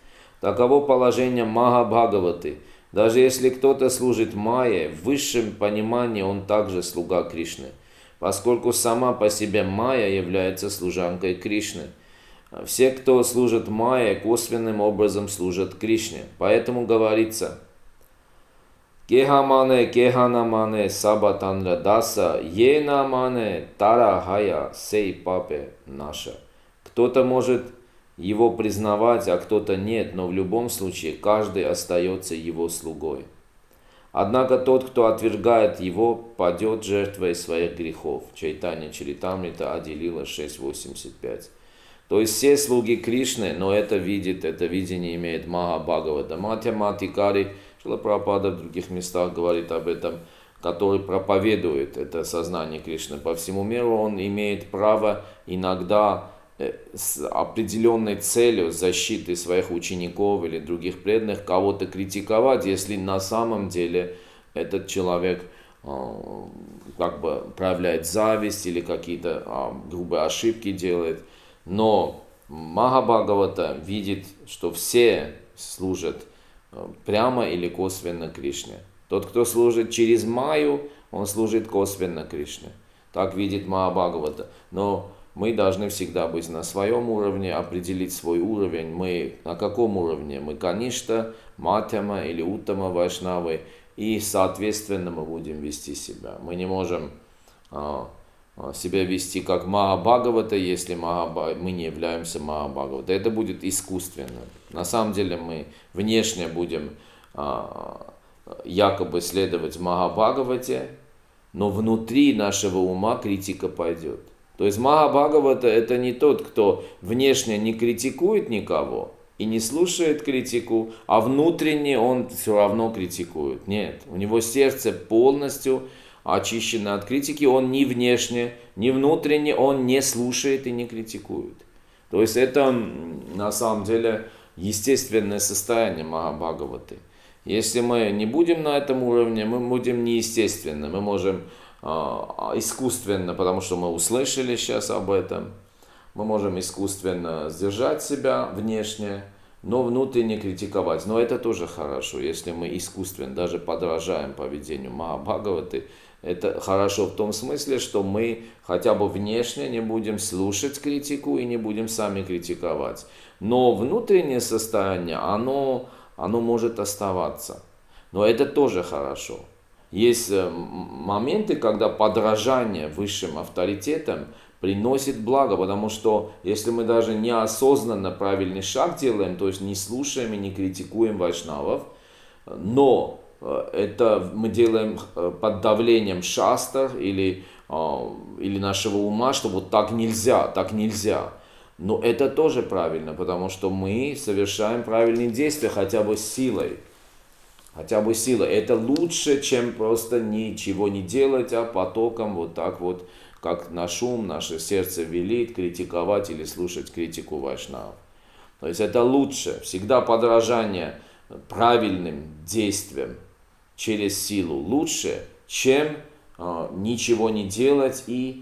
Таково положение Махабхагаваты. Даже если кто-то служит Майе, в высшем понимании он также слуга Кришны, поскольку сама по себе Майя является служанкой Кришны. Все, кто служит Майе, косвенным образом служат Кришне. Поэтому говорится: Кехамане, кеханамане, сабатанра даса, енамане, тарахая, сей папе наша. Кто-то может его признавать, а кто-то нет, но в любом случае каждый остается его слугой. Однако тот, кто отвергает его, падет жертвой своих грехов. Чайтанья Чаритамрита Адилила 6.85. То есть все слуги Кришны, но это видение имеет Махабхагавата. Матхьяматикари, Шрила Прабхупада в других местах говорит об этом, который проповедует это сознание Кришны по всему миру, он имеет право иногда с определенной целью защиты своих учеников или других преданных кого-то критиковать, если на самом деле этот человек как бы проявляет зависть или какие-то грубые ошибки делает. Но Махабхагавата видит, что все служат прямо или косвенно Кришне. Тот, кто служит через Майю, он служит косвенно Кришне. Так видит Махабхагавата. Но мы должны всегда быть на своем уровне, определить свой уровень. Мы на каком уровне? Мы Каништа, Мадхьяма или Уттама Вайшнавы. И соответственно мы будем вести себя. Мы не можем себя вести как Махабхагавата, если мы не являемся Махабхагаватой. Это будет искусственно. На самом деле мы внешне будем якобы следовать Махабхагавате, но внутри нашего ума критика пойдет. То есть Махабхагавата это не тот, кто внешне не критикует никого и не слушает критику, а внутренне он все равно критикует. Нет, у него сердце полностью очищено от критики, он ни внешне, ни внутренне, он не слушает и не критикует. То есть это на самом деле естественное состояние Махабхагаваты. Если мы не будем на этом уровне, мы будем неестественно, мы можем искусственно, потому что мы услышали сейчас об этом, мы можем искусственно сдержать себя внешне, но внутренне критиковать. Но это тоже хорошо, если мы искусственно даже подражаем поведению Махабхагаваты. Это хорошо в том смысле, что мы хотя бы внешне не будем слушать критику и не будем сами критиковать. Но внутреннее состояние, оно может оставаться. Но это тоже хорошо. Есть моменты, когда подражание высшим авторитетам приносит благо, потому что если мы даже неосознанно правильный шаг делаем, то есть не слушаем и не критикуем вайшнавов, но это мы делаем под давлением шастр или нашего ума, что вот так нельзя, так нельзя. Но это тоже правильно, потому что мы совершаем правильные действия хотя бы силой. Хотя бы силой. Это лучше, чем просто ничего не делать, а потоком вот так вот, как наш ум, наше сердце велит, критиковать или слушать критику вайшнавов. То есть это лучше. Всегда подражание правильным действиям через силу лучше, чем ничего не делать и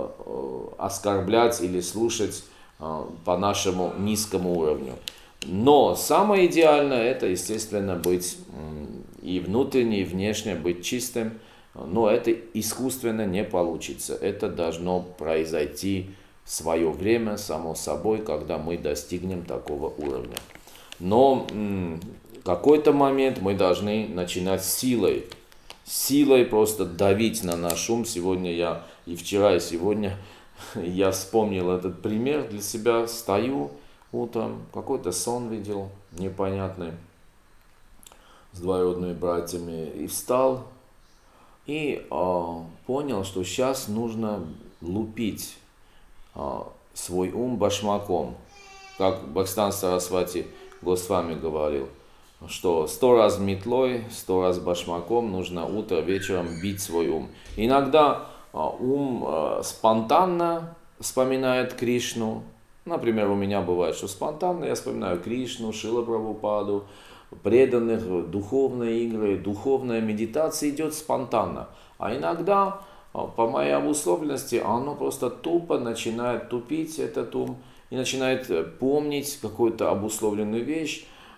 оскорблять или слушать по нашему низкому уровню. Но самое идеальное это, естественно, быть и внутренне, и внешне быть чистым. Но это искусственно не получится. Это должно произойти в свое время, само собой, когда мы достигнем такого уровня. Но в какой-то момент мы должны начинать силой. Силой просто давить на наш ум. Сегодня я, и вчера, и сегодня я вспомнил этот пример для себя. Стою утром, какой-то сон видел непонятный с двоюродными братьями. И встал и понял, что сейчас нужно лупить свой ум башмаком. Как Бхактисиданта Сарасвати Госвами говорил, что 100 раз метлой, 100 раз башмаком нужно утро вечером бить свой ум. Иногда ум спонтанно вспоминает Кришну. Например, у меня бывает, что спонтанно я вспоминаю Кришну, Шрила Прабхупаду, преданных, духовные игры, духовная медитация идет спонтанно. А иногда, по моей обусловленности, оно просто тупо начинает тупить, этот ум, и начинает помнить какую-то обусловленную вещь,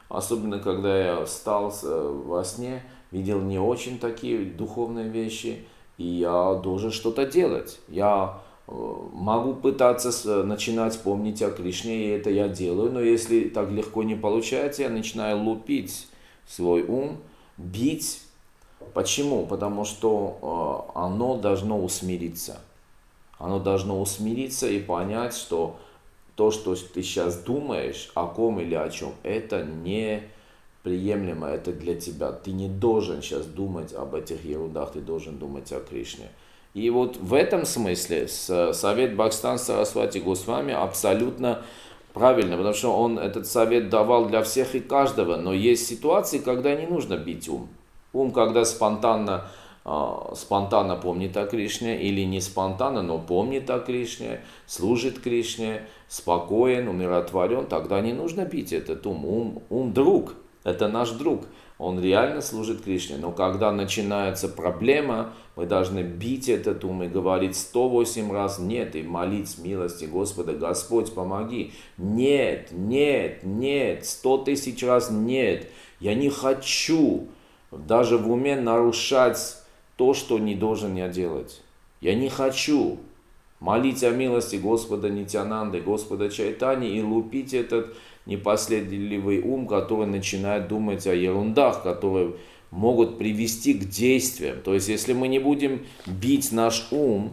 особенно когда я встал во сне, видел не очень такие духовные вещи, и я должен что-то делать. Я могу пытаться начинать помнить о Кришне, и это я делаю, но если так легко не получается, я начинаю лупить свой ум, бить. Почему? Потому что оно должно усмириться. Оно должно усмириться и понять, что то, что ты сейчас думаешь, о ком или о чем, это неприемлемо, это для тебя. Ты не должен сейчас думать об этих ерундах, ты должен думать о Кришне. И вот в этом смысле совет Бхактисиданта Сарасвати Госвами абсолютно правильно, потому что он этот совет давал для всех и каждого, но есть ситуации, когда не нужно бить ум. Ум, когда спонтанно помнит о Кришне, или не спонтанно, но помнит о Кришне, служит Кришне, спокоен, умиротворен, тогда не нужно бить этот ум. Ум друг, это наш друг, он реально служит Кришне. Но когда начинается проблема, мы должны бить этот ум и говорить 108 раз нет, и молить милости Господа: Господь, помоги. Нет, нет, нет, 100 тысяч раз нет. Я не хочу даже в уме нарушать то, что не должен я делать. Я не хочу молить о милости Господа Нитьянанды, Господа Чайтани и лупить этот непоследовательный ум, который начинает думать о ерундах, которые могут привести к действиям. То есть, если мы не будем бить наш ум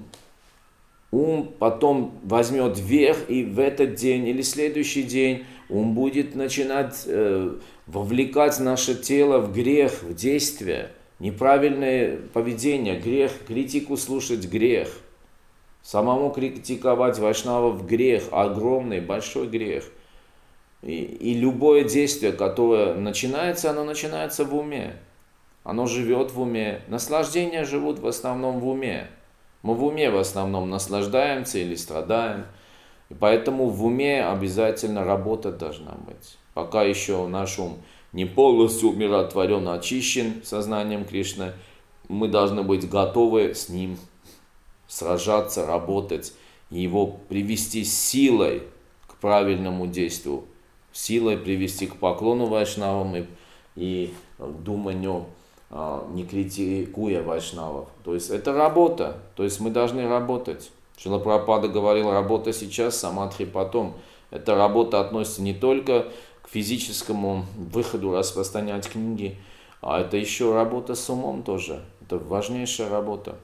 потом возьмет верх, и в этот день или следующий день ум будет начинать вовлекать наше тело в грех, в действие. Неправильное поведение, грех, критику слушать грех. Самому критиковать вайшнавов грех, огромный, большой грех. И любое действие, которое начинается, оно начинается в уме. Оно живет в уме. Наслаждения живут в основном в уме. Мы в уме в основном наслаждаемся или страдаем. И поэтому в уме обязательно работа должна быть. Пока еще наш ум не полностью умиротворен, очищен сознанием Кришны, мы должны быть готовы с ним сражаться, работать, и его привести силой к правильному действию, силой привести к поклону вайшнавам и к думанию, не критикуя вайшнавов. То есть это работа, то есть мы должны работать. Шрила Прабхупада говорил: работа сейчас, самадхи потом. Эта работа относится не только к физическому выходу распространять книги, а это еще работа с умом тоже. Это важнейшая работа.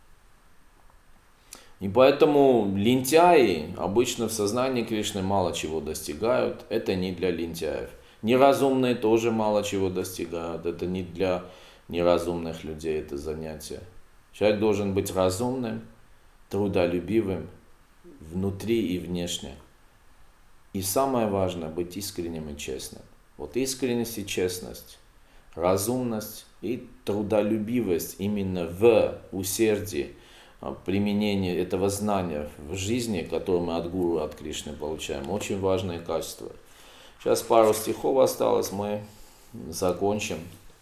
И поэтому лентяи обычно в сознании Кришны мало чего достигают. Это не для лентяев. Неразумные тоже мало чего достигают. Это не для неразумных людей это занятие. Человек должен быть разумным, трудолюбивым внутри и внешне. И самое важное — быть искренним и честным. Вот искренность и честность, разумность и трудолюбивость именно в усердии применения этого знания в жизни, которое мы от Гуру, от Кришны получаем, очень важные качества. Сейчас пару стихов осталось, мы закончим.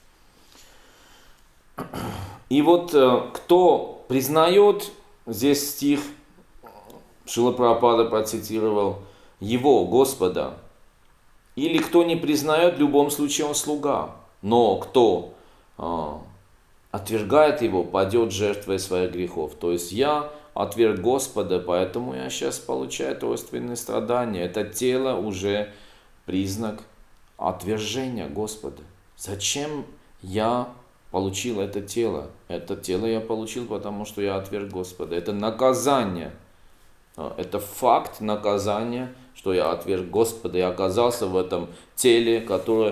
И вот кто признает, здесь стих Шрила Прабхупада процитировал, его, Господа, или кто не признает, в любом случае он слуга, но кто отвергает его, падет жертвой своих грехов. То есть я отверг Господа, поэтому я сейчас получаю тройственные страдания. Это тело уже признак отвержения Господа. Зачем я получил это тело? Это тело я получил, потому что я отверг Господа. Это наказание. Это факт наказания, что я отверг Господа и оказался в этом теле, которое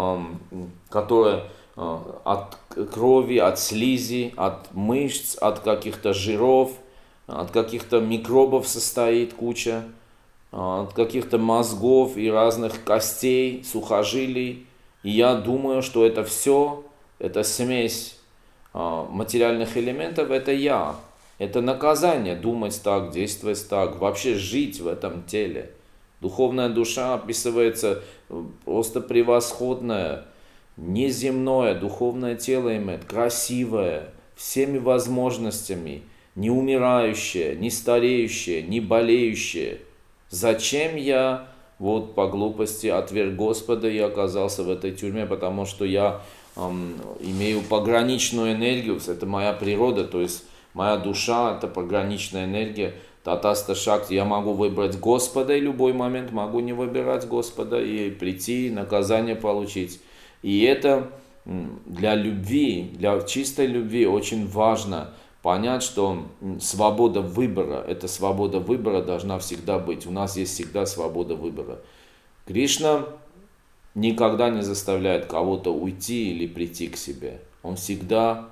от крови, от слизи, от мышц, от каких-то жиров, от каких-то микробов состоит куча, от каких-то мозгов и разных костей, сухожилий. И я думаю, что это все, это смесь материальных элементов, это я. Это наказание думать так, действовать так, вообще жить в этом теле. Духовная душа описывается просто превосходная, неземное духовное тело имеет, красивое, всеми возможностями, не умирающее, не стареющее, не болеющее. Зачем я вот по глупости отверг Господа и оказался в этой тюрьме, потому что я имею пограничную энергию, это моя природа, то есть моя душа, это пограничная энергия, татаста шакти. Я могу выбрать Господа и любой момент могу не выбирать Господа и прийти, наказание получить. И это для любви, для чистой любви очень важно понять, что свобода выбора, эта свобода выбора должна всегда быть. У нас есть всегда свобода выбора. Кришна никогда не заставляет кого-то уйти или прийти к себе. Он всегда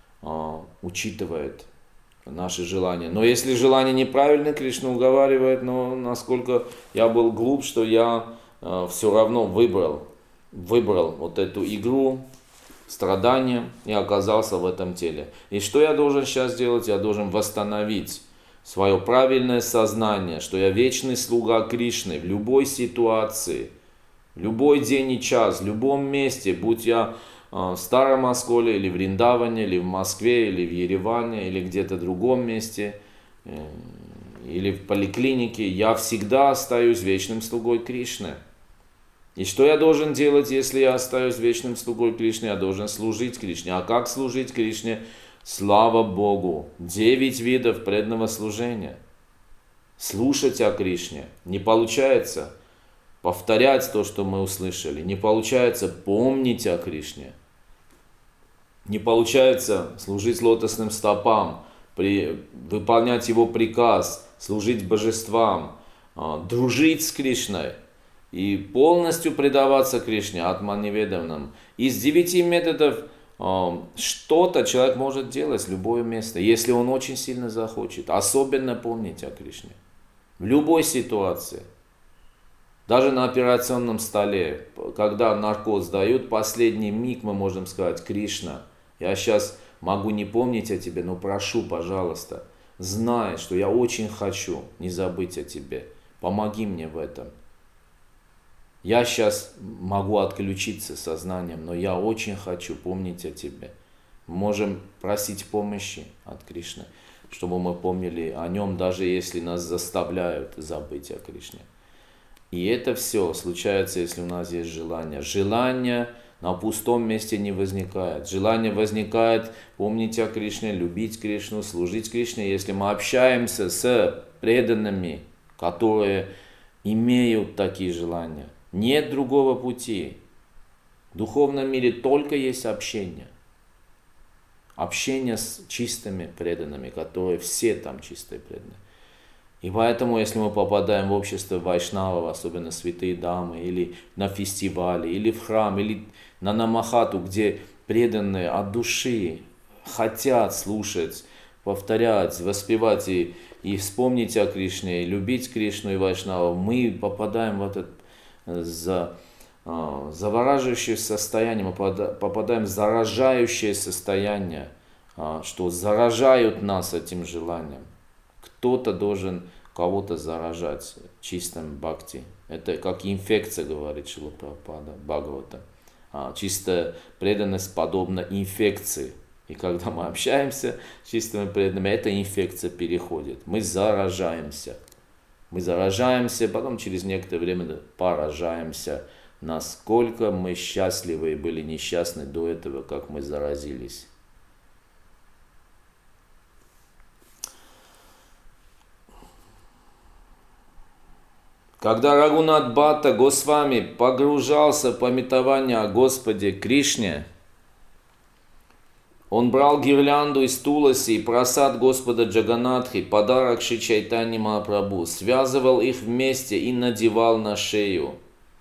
учитывает наши желания. Но если желание неправильное, Кришна уговаривает, но насколько я был глуп, что я все равно выбрал вот эту игру, страдания и оказался в этом теле. И что я должен сейчас делать? Я должен восстановить свое правильное сознание, что я вечный слуга Кришны в любой ситуации, в любой день и час, в любом месте, будь я в Старом Осколе, или в Вриндаване, или в Москве, или в Ереване, или где-то в другом месте, или в поликлинике, я всегда остаюсь вечным слугой Кришны. И что я должен делать, если я остаюсь вечным слугой Кришны? Я должен служить Кришне. А как служить Кришне? Слава Богу! 9 видов преданного служения. Слушать о Кришне. Не получается повторять то, что мы услышали. Не получается помнить о Кришне. Не получается служить лотосным стопам, выполнять его приказ, служить божествам, дружить с Кришной и полностью предаваться Кришне, Атманиведанам. Из 9 методов что-то человек может делать в любое место, если он очень сильно захочет. Особенно помнить о Кришне. В любой ситуации. Даже на операционном столе, когда наркоз дают, последний миг мы можем сказать: Кришна, я сейчас могу не помнить о тебе, но прошу, пожалуйста, знай, что я очень хочу не забыть о тебе. Помоги мне в этом. Я сейчас могу отключиться сознанием, но я очень хочу помнить о тебе. Мы можем просить помощи от Кришны, чтобы мы помнили о нем, даже если нас заставляют забыть о Кришне. И это все случается, если у нас есть желание. Желание на пустом месте не возникает. Желание возникает помнить о Кришне, любить Кришну, служить Кришне, если мы общаемся с преданными, которые имеют такие желания. Нет другого пути. В духовном мире только есть общение. Общение с чистыми преданными, которые все там чистые преданные. И поэтому, если мы попадаем в общество вайшнавов, особенно святые дамы, или на фестивале, или в храм, или на намахату, где преданные от души хотят слушать, повторять, воспевать и вспомнить о Кришне, и любить Кришну и вайшнавов, мы попадаем в этот завораживающее состояние, мы попадаем в заражающее состояние, что заражают нас этим желанием. Кто-то должен кого-то заражать чистым бхакти. Это как инфекция, говорит Шрила Прабхупада, Бхагавата. Чистая преданность подобна инфекции. И когда мы общаемся с чистыми преданными, эта инфекция переходит. Мы заражаемся. Мы заражаемся, потом через некоторое время поражаемся, насколько мы счастливы и были несчастны до этого, как мы заразились. Когда Рагунат Бхатта Госвами погружался в памятование о Господе Кришне, он брал гирлянду из туласи и прасад Господа Джаганатхи, подарок Шри Чайтаньи Махапрабху, связывал их вместе и надевал на шею.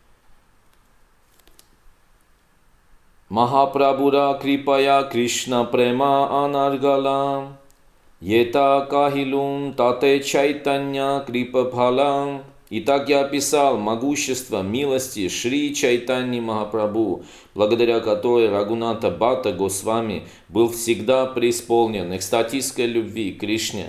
Махапрабхура крипая Кришна према анаргалам, ета кахилум тате Чайтанья крипа бхалам. Итак, я описал могущество милости Шри Чайтаньи Махапрабху, благодаря которой Рагуната Бхатта Госвами был всегда преисполнен экстатической любви к Кришне.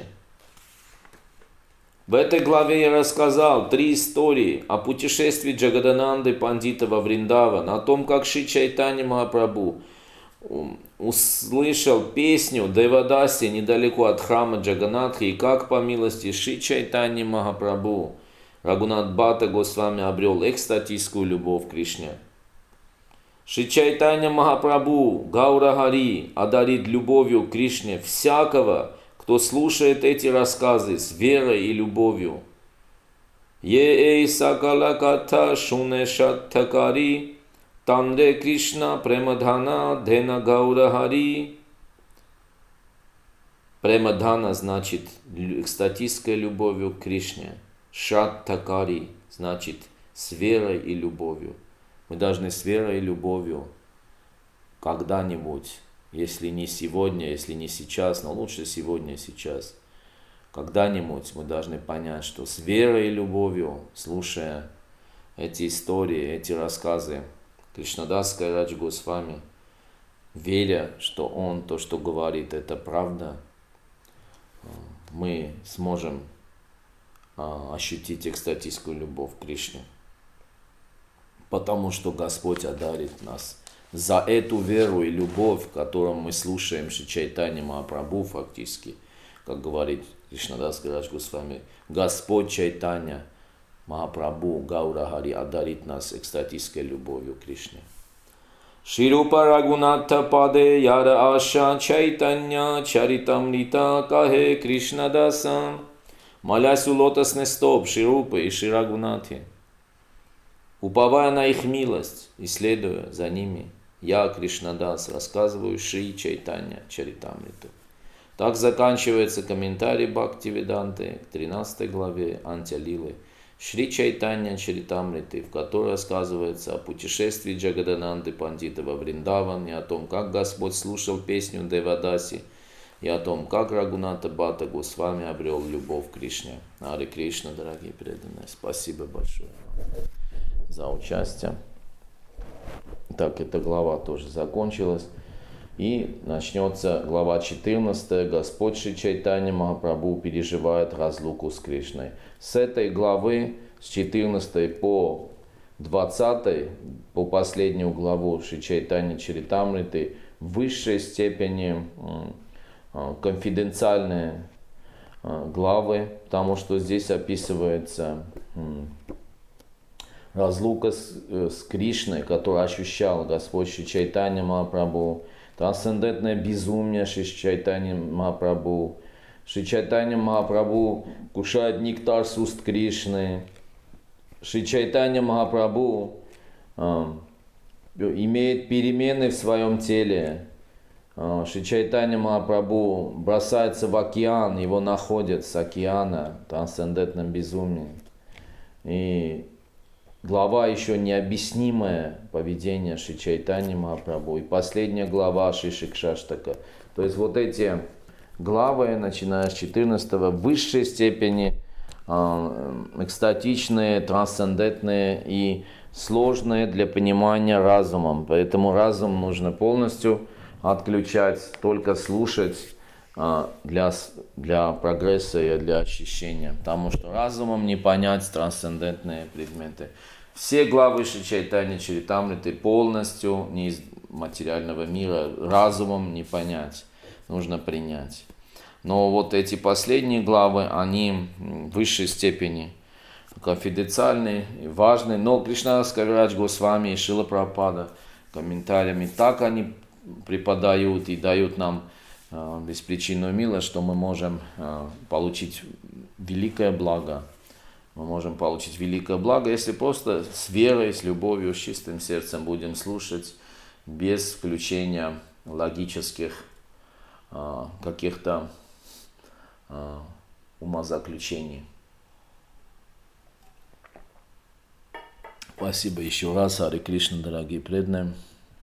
В этой главе я рассказал 3 истории о путешествии Джагадананды Пандита во Вриндаван, о том, как Шри Чайтанья Махапрабху услышал песню Девадаси недалеко от храма Джаганатхи, и как по милости Шри Чайтаньи Махапрабху Рагунат Бхатта Госвами обрел экстатическую любовь к Кришне. Шри Чайтанья Махапрабху Гаура Хари одарит любовью к Кришне всякого, кто слушает эти рассказы с верой и любовью. Е эй сакала катха шуне шаттакари Тандре Кришна Премадхана Дхена Гаура Хари. Премадхана значит экстатической любовью к Кришне. Шаттакари значит с верой и любовью. Мы должны с верой и любовью когда-нибудь, если не сегодня, если не сейчас, но лучше сегодня и сейчас, когда-нибудь мы должны понять, что с верой и любовью, слушая эти истории, эти рассказы Кришнадас Кавирадж Госвами, веря, что он то, что говорит, это правда, мы сможем ощутить экстатическую любовь к Кришне. Потому что Господь одарит нас за эту веру и любовь, которую мы слушаем Шри Чайтанья Махапрабху фактически, как говорит Кришнадас Кавирадж Госвами, Господь Чайтанья Махапрабху Гаура Хари одарит нас экстатической любовью к Кришне. Ширупа Рагунатха Паде Яра Аша Чайтанья Чаритамрита Кахе Кришнадаса. Молясь у лотосных стоп Ширупы и Шри Рагунатхи, уповая на их милость и следуя за ними, я, Кришнадас, рассказываю Шри Чайтанья Чаритамриту. Так заканчивается комментарий Бхактивиданты к 13 главе Антя-лилы Шри Чайтанья Чаритамриты, в которой рассказывается о путешествии Джагадананды Пандита во Вриндаван и о том, как Господь слушал песню Девадаси, и о том, как Рагуната Бхатта Госвами обрел любовь к Кришне. Харе Кришна, дорогие преданные, спасибо большое за участие. Так, эта глава тоже закончилась. И начнется глава 14. Господь Шри Чайтанья Махапрабху переживает разлуку с Кришной. С этой главы, с 14 по 20, по последнюю главу Шри Чайтанья Чаритамриты, в высшей степени конфиденциальные главы, потому что здесь описывается разлука с Кришной, которую ощущал Господь Шри Чайтанья Махапрабху, трансцендентное безумие Шри Чайтанья Махапрабху. Шри Чайтанья Махапрабху кушает нектар с уст Кришны. Шри Чайтанья Махапрабху имеет перемены в своем теле. Шри Чайтанья Махапрабху бросается в океан, его находят с океана в трансцендентном безумии. И глава еще необъяснимое поведение Шри Чайтаньи Махапрабху. И последняя глава Шри Шикшаштака. То есть вот эти главы, начиная с 14 в высшей степени экстатичные, трансцендентные и сложные для понимания разумом. Поэтому разум нужно полностью отключать, только слушать для прогресса и для ощущения. Потому что разумом не понять трансцендентные предметы. Все главы Шри Чайтанья Чаритамриты полностью не из материального мира, разумом не понять, нужно принять. Но вот эти последние главы, они в высшей степени конфиденциальные и важные. Но Кришнадас Кавирадж Госвами и Шрила Прабхупада комментариями так они преподают и дают нам беспричинную милость, что мы можем получить великое благо. Мы можем получить великое благо, если просто с верой, с любовью, с чистым сердцем будем слушать, без включения логических каких-то умозаключений. Спасибо еще раз, Харе Кришна, дорогие преданные.